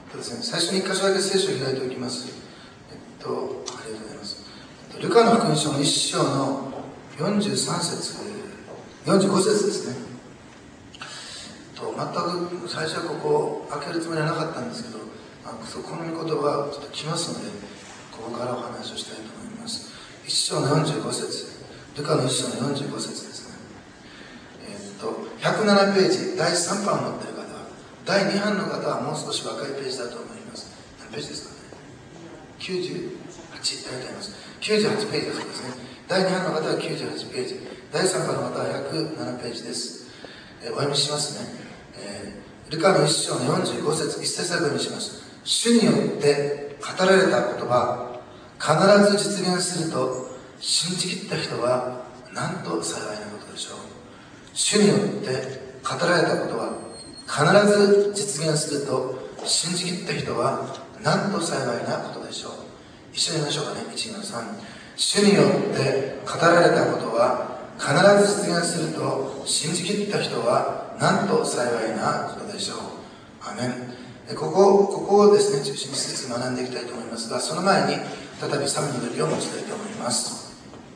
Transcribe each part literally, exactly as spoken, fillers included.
ですね、最初に一箇所だけ聖書を開いておきます。えっと、ありがとうございます。ルカの福音書のいっ章のよんじゅうさん節、よんじゅうご節ですね。と全く最初はここを開けるつもりはなかったんですけど、あそこの御言葉がちょっと来ますので、ここからお話をしたいと思います。いっ章のよんじゅうご節、ルカのいっ章のよんじゅうご節ですね。えー、っとひゃくななページ、だいさん版を持っている方は、だいに版の方はもう少し若いページだと思います。何ページですかね。きゅうじゅうはち、ありがとうございます。きゅうじゅうはちページだそうですね。だいに版の方はきゅうじゅうはちページ、だいさん版の方はひゃくななページです。えー、お読みしますね。えー、ルカのいっ章のよんじゅうご節、一節だけ読みします。主によって語られたことは必ず実現すると信じきった人はなんと幸いなことでしょう。主によって語られたことは必ず実現すると信じきった人はなんと幸いなことでしょう。一緒に言いましょうかね。いちのさん。主によって語られたことは必ず実現すると信じきった人はなんと幸いなことでしょう。アメン。ここ、ここをですね、中心にしつつ学んでいきたいと思いますが、その前に再び賛美の時を持ちたいと思います。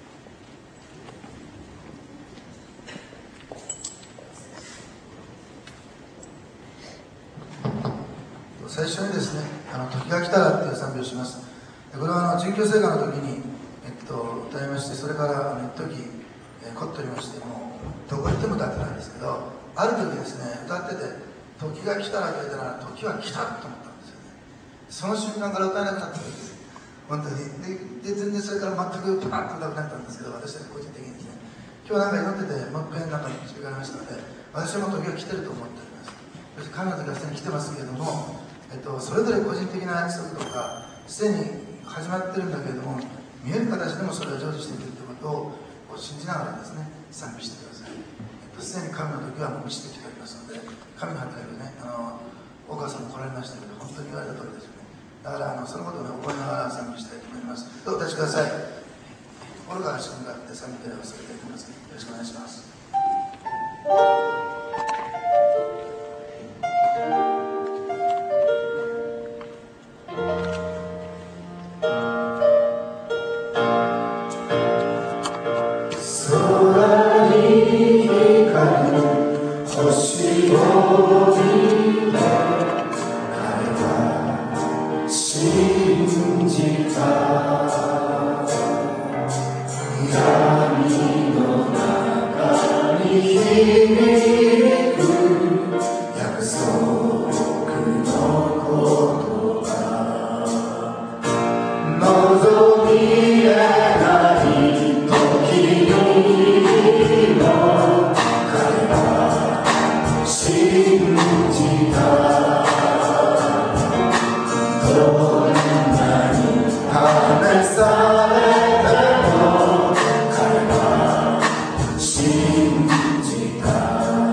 最初にですね、あの時が来たらっていう賛美をします。これはあの殉教聖歌の時に、えっと、歌いまして、それからあの一時、えー、凝っておりまして、もうどこ行っても歌ってないんですけど、ある時ですね、歌ってて、時が来たらと言ったら、時は来たと思ったんですよね。その瞬間から歌えなくなったんです。本当に。で、で全然それから全くパーッと歌なくなったんですけど、私は個人的にですね、今日なんか祈ってて、もう一遍なんか導かれましたので、私はもう時が来てると思っております。そして神の時はすでに来てますけれども、えっと、それぞれ個人的な約束とか、すでに始まってるんだけれども、見える形でもそれを成就していくということを信じながらですね、賛美してください。えっと、すでに神の時はもう満ちてきておりますので、神の働きをね、あの大川さんも来られましたけど、本当に言われた通りですよね。だからあのそのことを、ね、覚えながら賛美したいと思います。どうぞお立ちください。心から主に向かって賛美をさせていただきます。よろしくお願いします。 信じた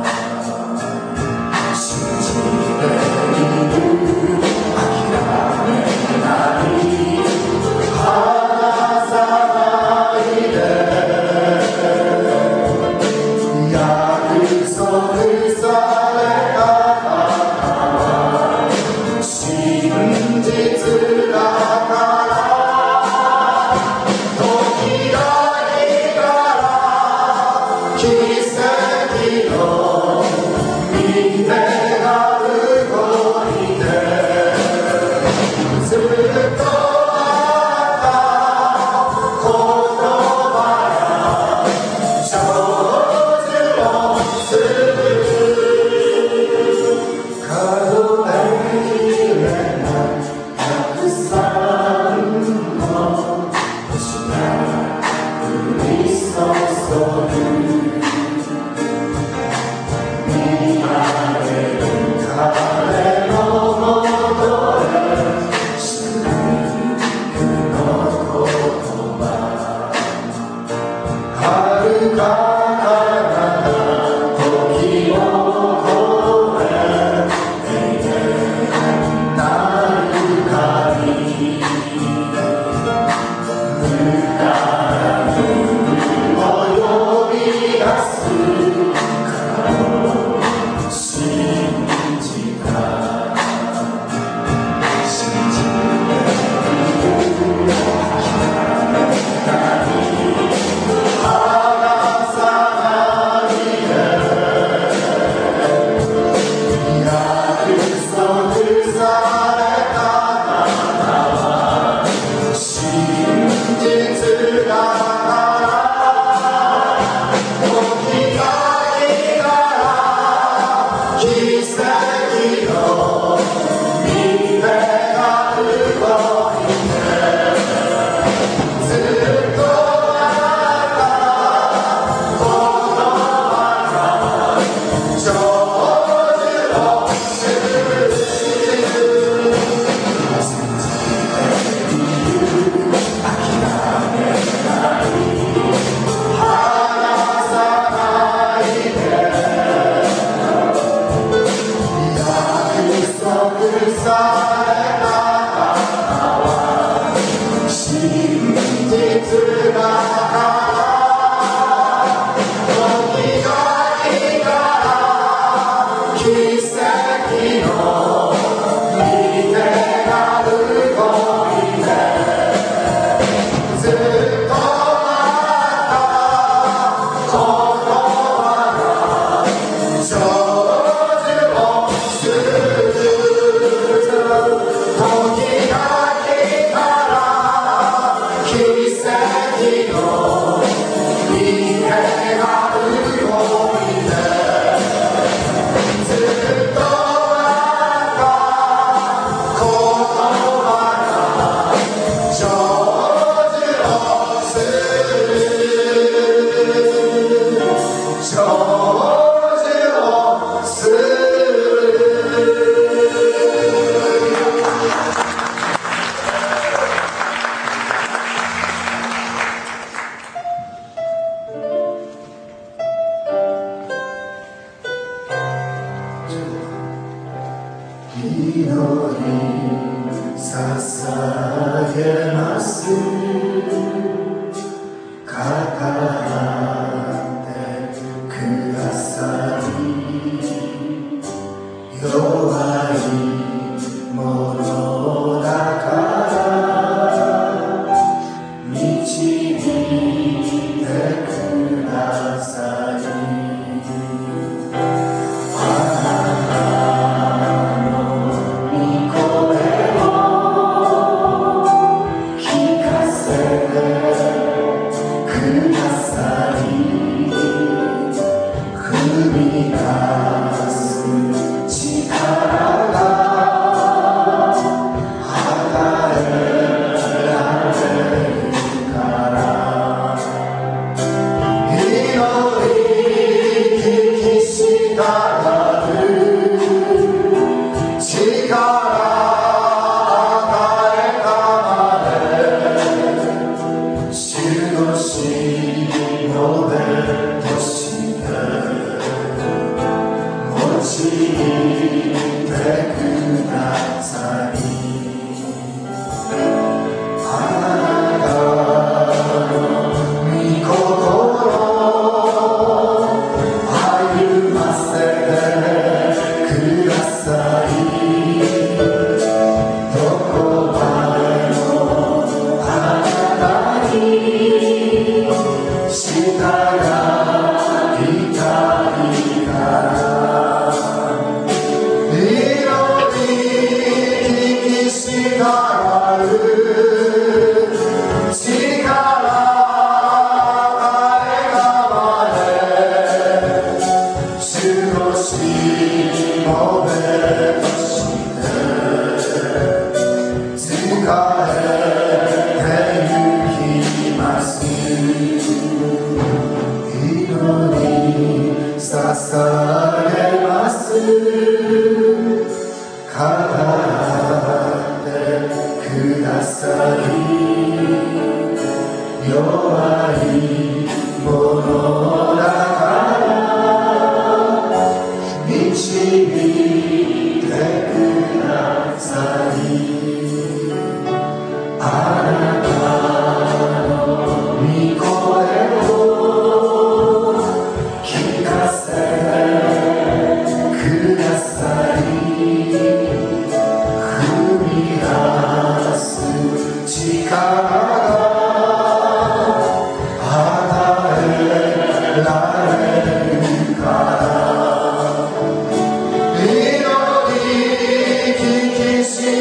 See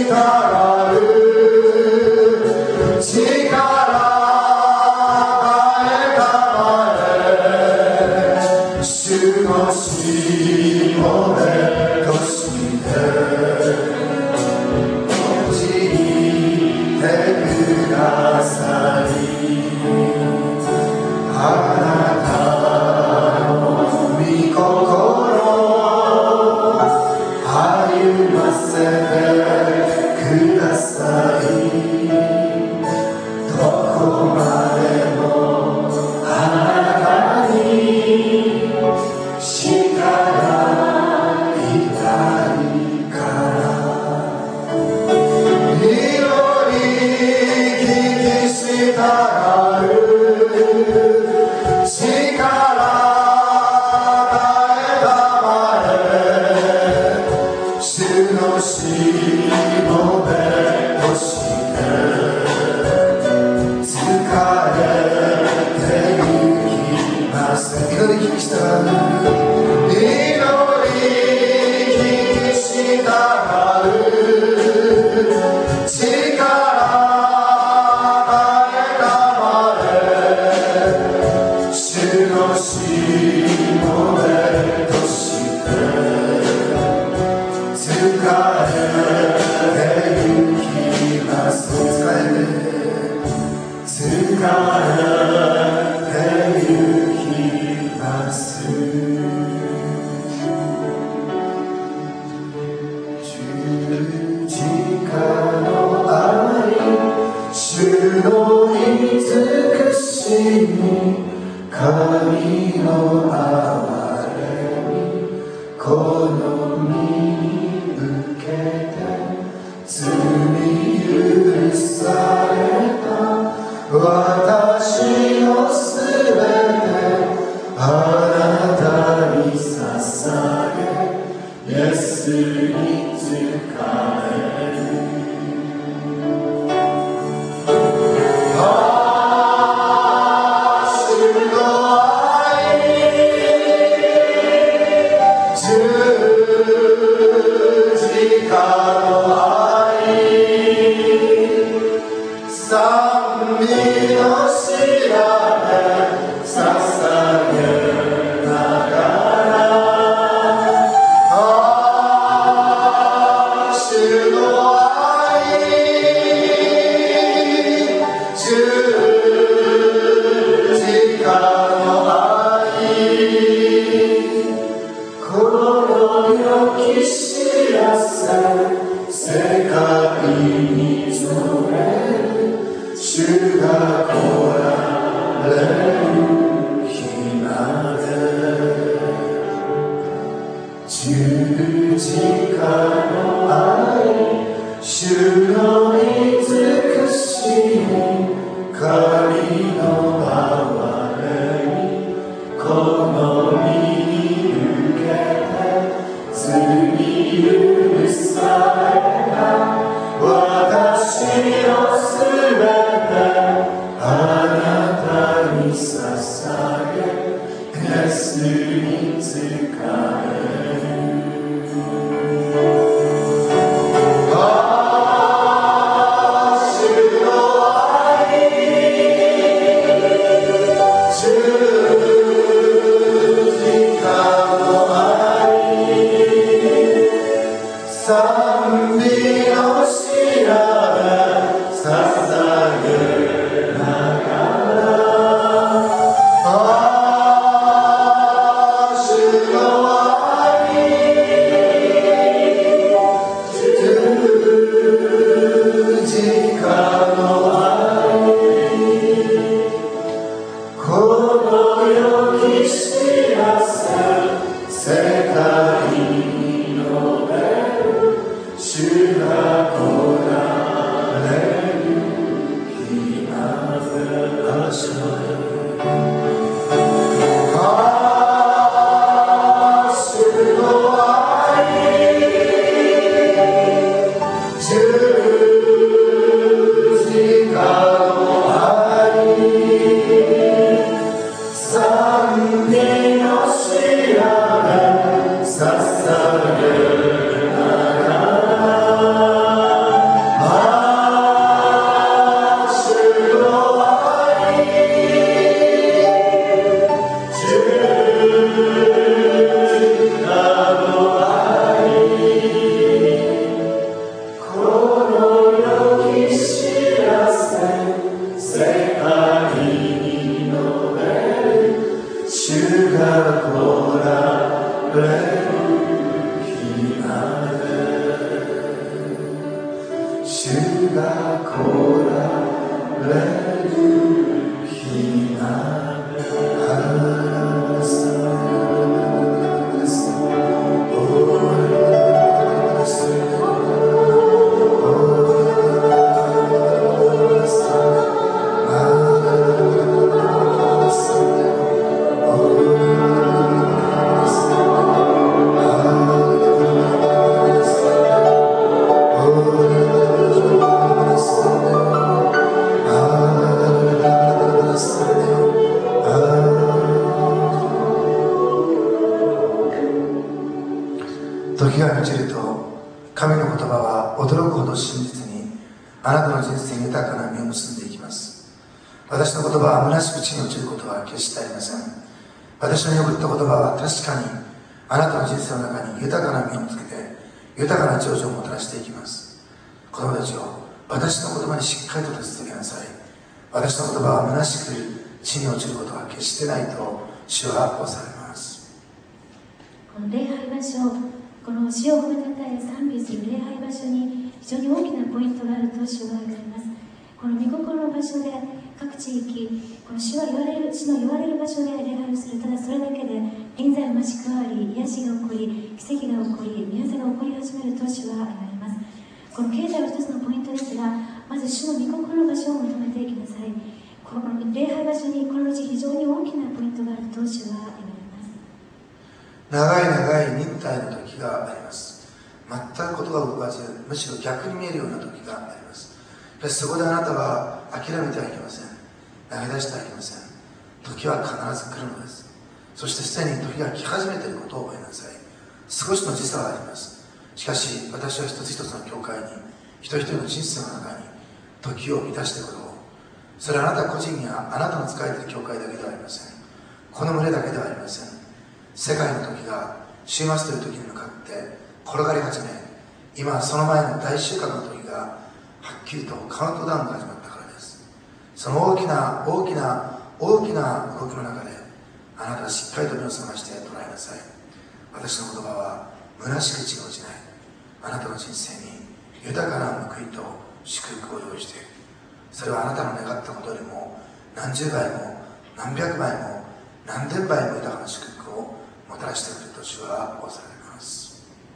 は驚くほど真実にあなたの人生に豊かな実を結んでいきます。私の言葉は虚しく地に落ちることは決してありません。私の言った言葉は確かにあなたの人生の中に豊かな実をつけて豊かな長寿をもたらしていきます。子供たちを私の言葉にしっかりと立ち続けなさい。私の言葉は虚しく地に落ちることは決してないと主はおっしゃいます。 この礼拝場所、この主を褒めたたえ賛美する礼拝場所に非常に大きなポイントがあると主は言われます。この御心の場所で各地域、この主は言われる主の言われる場所で礼拝をする。ただそれだけで臨在が増し加わり、癒しが起こり、奇跡が起こり、宮座が起こり始めると主は言われます。この経済は一つのポイントですが、まず主の御心の場所を求めていきなさい。この礼拝場所にこのうち非常に大きなポイントがあると主は言われます。 長い長い忍耐の時があります。全くことが動かず、むしろ逆に見えるような時があります。しかしそこであなたは諦めてはいけません。投げ出してはいけません。時は必ず来るのです。そしてすでに時が来始めていることを覚えなさい。少しの時差はあります。しかし私は一つ一つの教会に、一人一人の人生の中に時を満たしてくろう。それはあなた個人やあなたの仕えている教会だけではありません。この群れだけではありません。世界の時が終末という時に向かって転がり始め、今その前の大収穫の時がはっきりとカウントダウンが始まったからです。その大きな大きな大きな動きの中であなたはしっかりと目を覚まして捉えなさい。私の言葉は虚しく地に落ちない。あなたの人生に豊かな報いと祝福を用意している。それはあなたの願ったことよりも何十倍も何百倍も何千倍も豊かな祝福をもたらしてくれると主はおされます。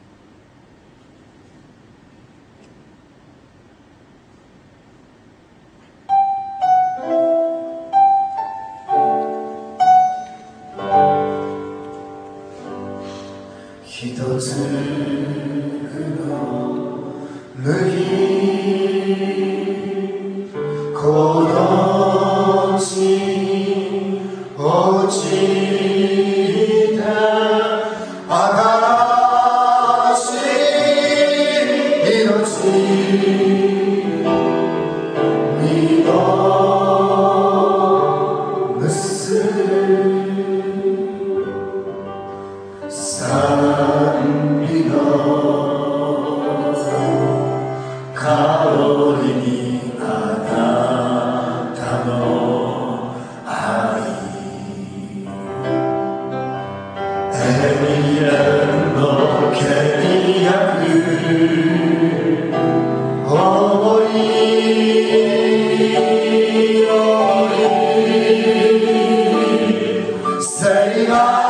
一つの麦この地に落ちた新しい命実を結ぶ賛美の香りにあなたの愛永遠の契約思いより聖な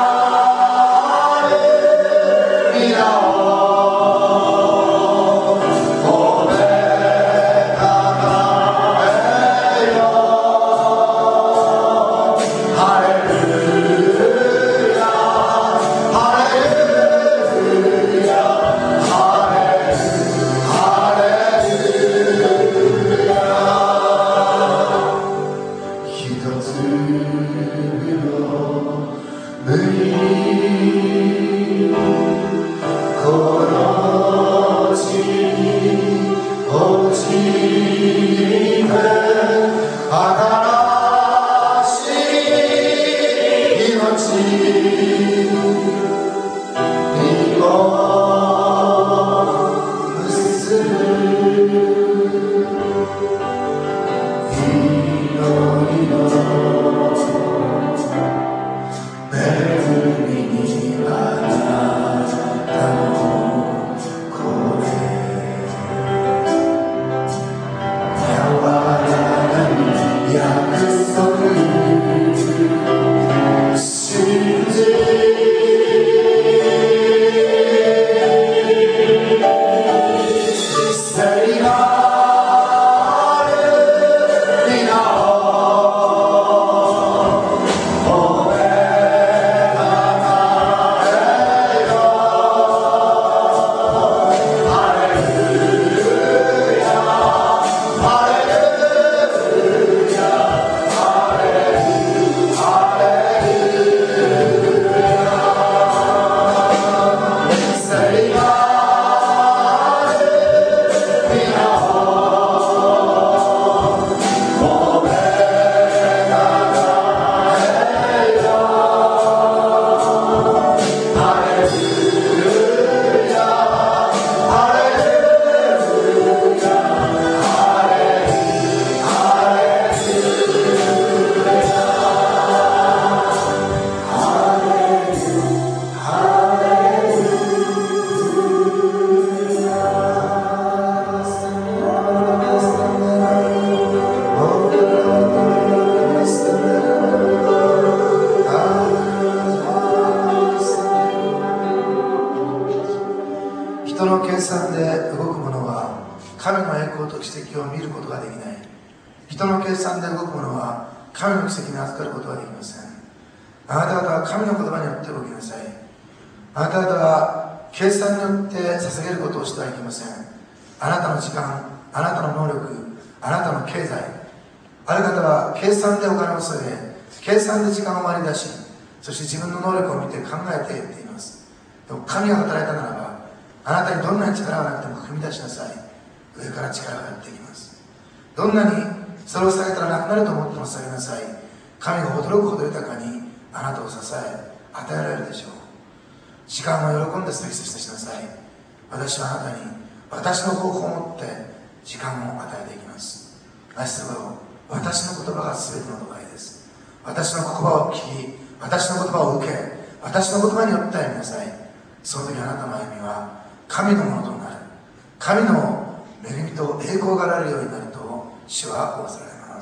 神の栄光と奇跡を見ることができない。人の計算で動くものは神の奇跡に預かることはできません。あなた方は神の言葉によって動きなさい。あなた方は計算によって捧げることをしてはいけません。あなたの時間、あなたの能力、あなたの経済、ある方は計算でお金を捧げ、計算で時間を割り出し、そして自分の能力を見て考えていっています。でも神が働いたならば、あなたにどんなに力がなくても踏み出しなさい。上から力がやってきます。どんなにそれを下げたらなくなると思っても下げなさい。神が驚くほど豊かにあなたを支え、与えられるでしょう。時間を喜んで過ぎさせしなさい。私はあなたに私の方法を持って時間を与えていきます。なしすると私の言葉が全ての土台です。私の言葉を聞き、私の言葉を受け、私の言葉によって歩みなさい。その時あなたの歩みは神のものとなる。神の恵みと栄光があるようになると主は仰せられます。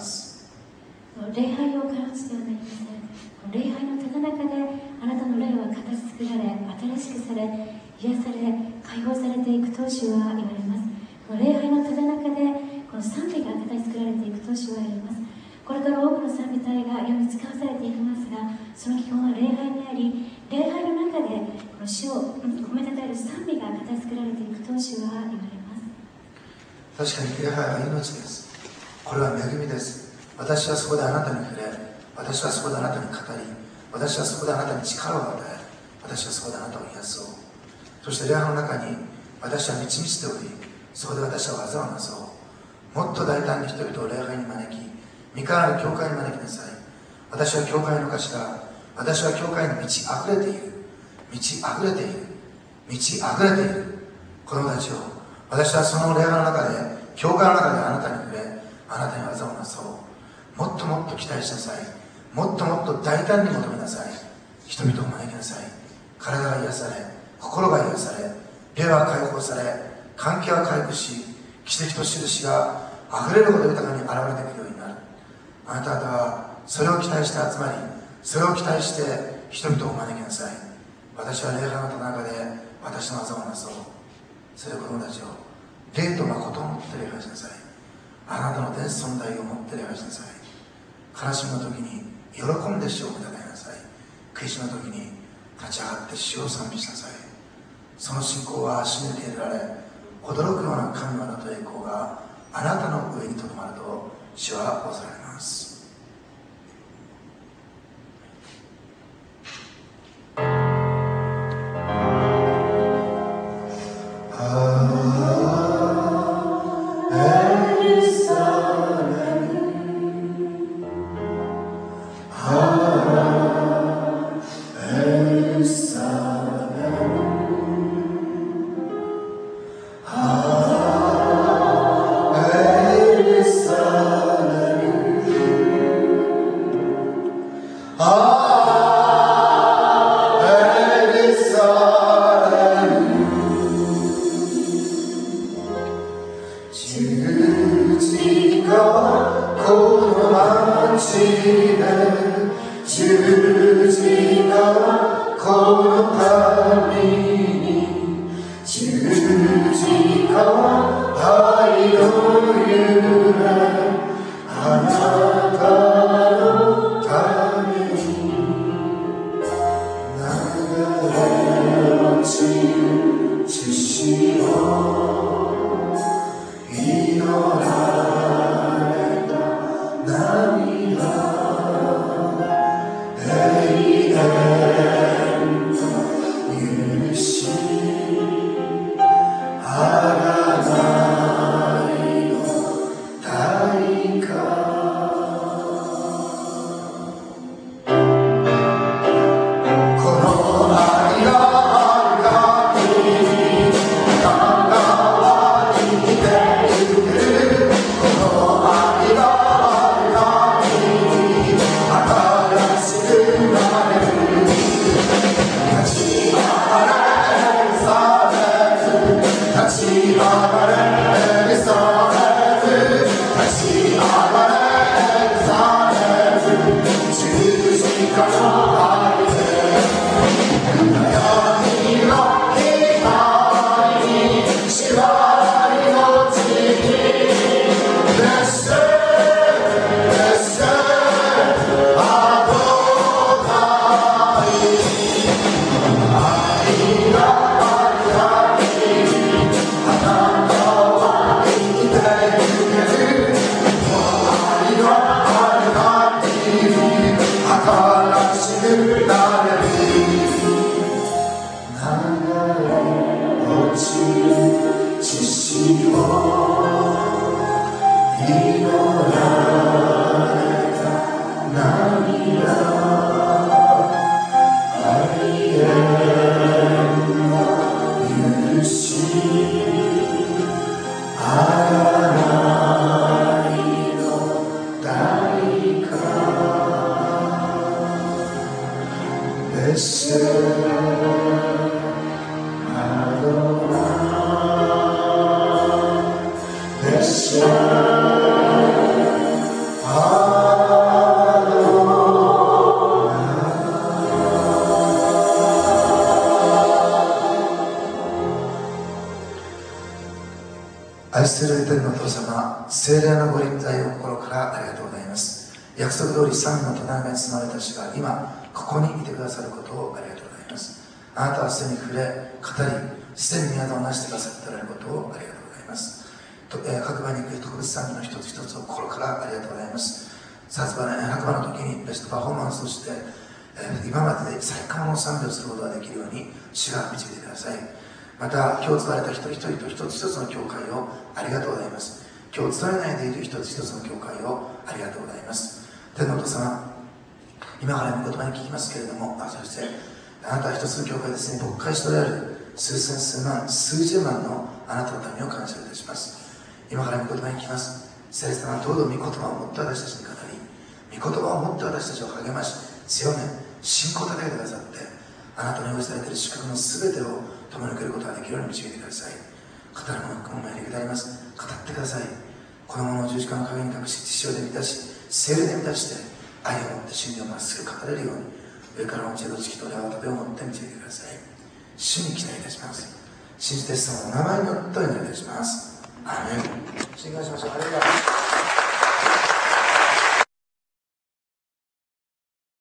礼拝をからつではなりません。礼拝のただ中であなたの霊は形作られ、新しくされ、癒され、解放されていくと主は言われます。この礼拝のただ中でこの賛美が形作られていくと主は言われます。これから多くの賛美隊が世に使わされていきますが、その基本は礼拝であり、礼拝の中でこの主を褒めたたえる賛美が形作られていくと主は言われます。 確かに礼拝は命です。これは恵みです。私はそこであなたに触れ、私はそこであなたに語り、私はそこであなたに力を与え、私はそこであなたを癒そう。そして礼拝の中に私は満ち満ちており、そこで私は技をなそう。もっと大胆に人々を礼拝に招き、御顔ある教会に招きなさい。私は教会の頭、私は教会に満ち溢れている、満ち溢れている、満ち溢れている子供たちを、私はその礼拝の中で、教会の中であなたに触れ、あなたに技をなそう。もっともっと期待しなさい。もっともっと大胆に求めなさい。人々を招きなさい。体が癒され、心が癒され、霊は解放され、関係は回復し、奇跡と印が溢れるほど豊かに現れてくるようになる。あなた方はそれを期待して集まり、それを期待して人々を招きなさい。私は礼拝のた中で私の技をなそう。それで子供たちを霊と誠を持って礼拝しなさい。あなたの天存在を持って礼拝しなさい。悲しみの時に喜んで主を歌いなさい。悔いしの時に立ち上がって主を賛美しなさい。その信仰は主に受け入れられ、驚くような神の名と栄光があなたの上にとどまると主は仰せられます。 あらない愛する天のお父様、聖霊のご臨在を心からありがとうございます。約束通り三の棚に包まれた主が今ここにいてくださることをありがとうございます。あなたはすでに触れ語り、すでに宮座を成してくださっておられることをありがとうございます。とえー、各場に行く特別賛美の一つ一つを心からありがとうございます。昨晩の時にベストパフォーマンスとして、えー、今までで最高の賛美をすることができるように主が導いてください。また今日使われた一人一人と一つ一つの教会をありがとうございます。今日伝えないでいる一つ一つの教会をありがとうございます。天のお父様、今から御言葉に聞きますけれども、あそしてあなたは一つの教会ですね、牧会しておられる数千数万数十万のあなたの民を感謝いたします。今から御言葉に聞きます。聖霊様はどうぞ御言葉を持って私たちに語り、御言葉を持って私たちを励まし強め信仰を高めてくださって、あなたの用意されている祝福のすべてを共に受けることができるように導いてください。語るものを前に下ります。語ってください。このものを十字架の陰に隠し、血潮で満たし、聖霊で満たして、愛を持って真理をまっすぐ語れるように、上からの知恵と知識とレアを持って導いてください。主に期待いたします。信じてイエス様の名前によってお願いいたします。アーメン。信頼しましょう。ありがとうございます。